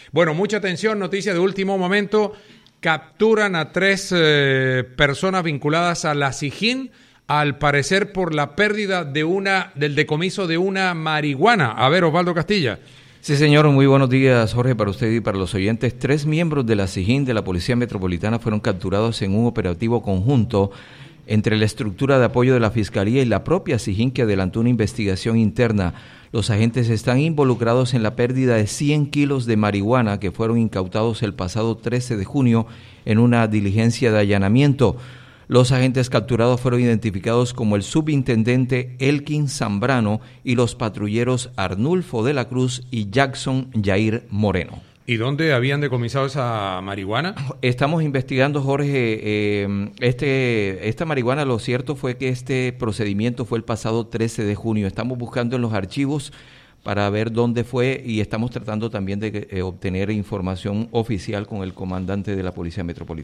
Bueno, mucha atención, noticia de último momento. Capturan a 3 personas vinculadas a la SIJIN, al parecer por la pérdida del decomiso de una marihuana. A ver, Osvaldo Castilla. Sí, señor, muy buenos días, Jorge, para usted y para los oyentes. 3 miembros de la SIJIN de la Policía Metropolitana fueron capturados en un operativo conjunto entre la estructura de apoyo de la Fiscalía y la propia SIJIN, que adelantó una investigación interna. Los agentes están involucrados en la pérdida de 100 kilos de marihuana que fueron incautados el pasado 13 de junio en una diligencia de allanamiento. Los agentes capturados fueron identificados como el subintendente Elkin Zambrano y los patrulleros Arnulfo de la Cruz y Jackson Yair Moreno. ¿Y dónde habían decomisado esa marihuana? Estamos investigando, Jorge, esta marihuana. Lo cierto fue que este procedimiento fue el pasado 13 de junio. Estamos buscando en los archivos para ver dónde fue y estamos tratando también de obtener información oficial con el comandante de la Policía Metropolitana.